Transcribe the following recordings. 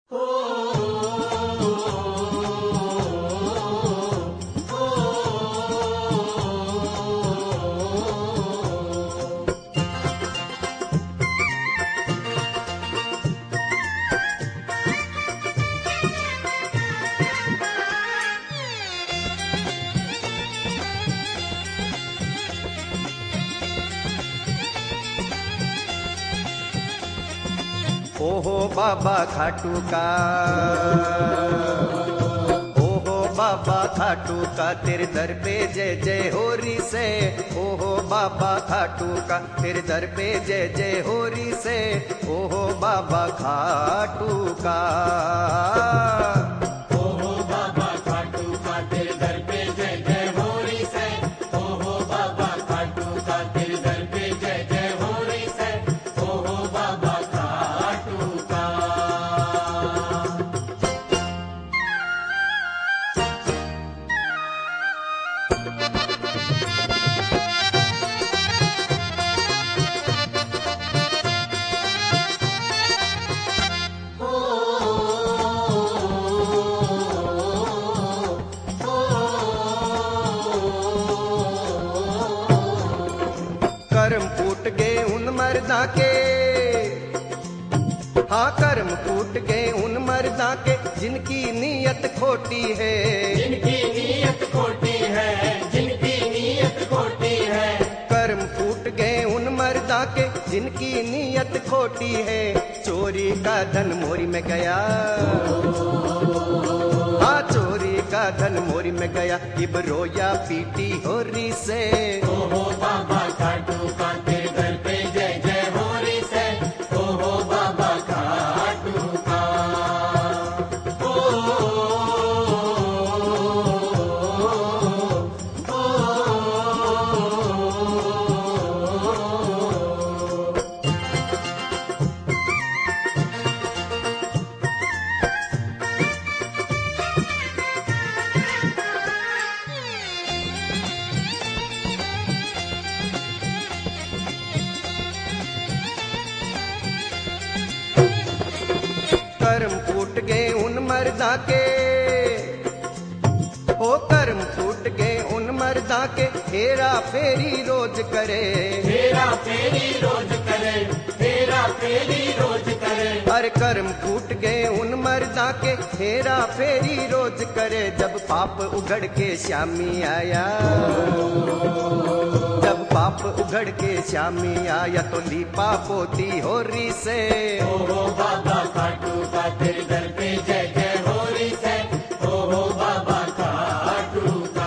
ओहो बाबा खाटू का, ओहो बाबा खाटू का, तेरे दर पे जय जय हो री से। ओहो बाबा खाटू का, तेरे दर पे जय जय हो री से। ओहो बाबा खाटू का, ओहो बाबा खाटू का, तेरे दर पे जय जय हो री से। ओहो बाबा खाटू का, तेरे दर पे जय जय हो री से। ओहो बाबा खाटू का। कर्म फूट गए उन मर्दा के, हाँ कर्म फूट गए उन मर्दा के, जिनकी नीयत खोटी है। जिनकी नीयत खोटी है, जिनकी नीयत खोटी है। कर्म फूट गए उन मर्दा के, जिनकी नीयत खोटी है। चोरी का धन मोरी में गया, हाँ चोरी का धन मोरी में गया। इब रोया पीटी हो री से। ओहो बाबा खाटू का, तेरे दर पे जय जय हो री से। ओहो बाबा खाटू का। कर्म फूट गए उन मर्दा के, ओ कर्म फूट गए उन मर्दा के, हेरा फेरी रोज करे। हेरा फेरी रोज करे, हेरा फेरी रोज करे। हर कर्म फूट गए उन मर्दा के, हेरा फेरी रोज करे। जब पाप उघड़ के श्यामी आया, जब पाप उघड़ के श्यामी आया, तो लीपा पोती हो री से। ओहो बाबा खाटू का, तेरे दर पे जय जय हो री से। ओहो बाबा खाटू का।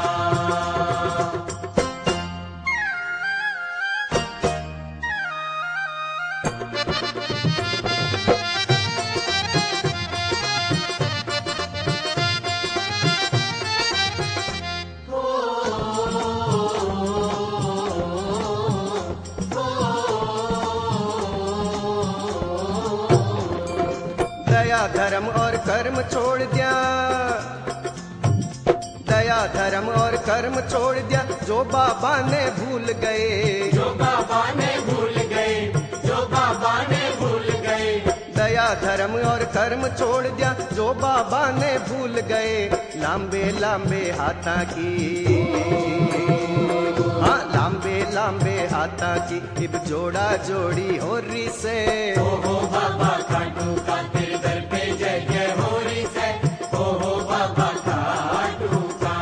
दया धर्म और कर्म छोड़ दिया, दया धर्म और कर्म छोड़ दिया, जो बाबा ने भूल गए। जो बाबा ने भूल गए, जो बाबा ने भूल गए। दया धर्म और कर्म छोड़ दिया, जो बाबा ने भूल गए। लांबे लांबे हाथा की, हाँ लांबे लांबे हाथा की, इब जोड़ा जोड़ी हो री से। ओहो बाबा खाटू का, तेरे दर पे जय जय हो री से। ओहो बाबा खाटू का।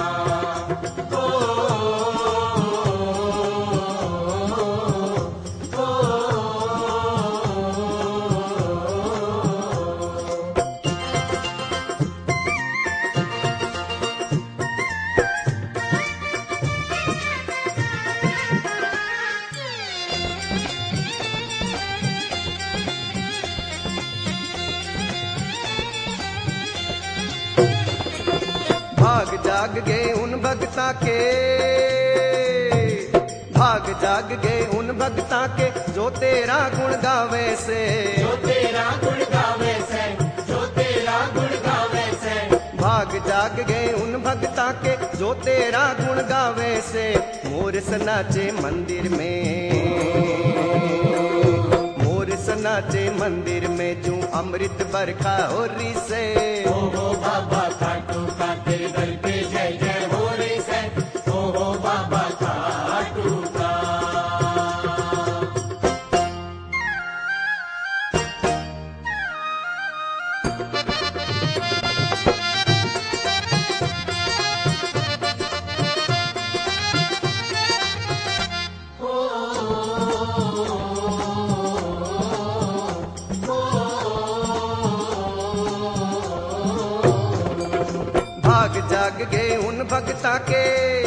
भाग जाग गए उन भगता के, भाग जाग गए उन भगता के, जो तेरा गुण गावे से। जो तेरा गुण गावे से, जो तेरा गुण गावे से। भाग जाग गए उन भगता के, जो तेरा गुण गावे से। मोर सनाचे मंदिर में, मोर नाचे मंदिर में जू अमृत बरखा होरी से। ओ हो बाबा खाटू का तेरे दर पे जय जय हो रे से। ओ हो बाबा खाटू का। भाग जाग गए उन भगता के,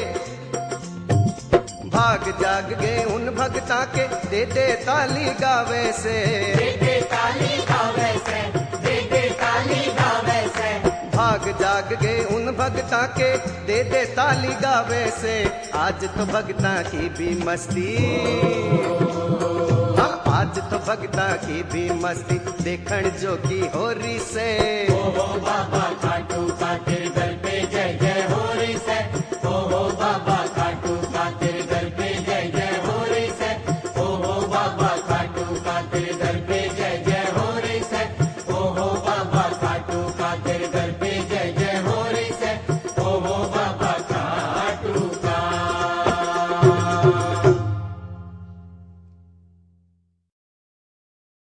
भाग जाग गए उन भगता के, दे दे ताली गावे से। दे दे ताली गावे से, दे दे ताली गावे से। भाग जाग गए उन भगता के, दे दे ताली गावे से। आज तो भगता की भी मस्ती, हाँ आज तो भगता की भी मस्ती, देखण जो की होरी से। ओ हो बाबा खाटू का तेरे दर पे जय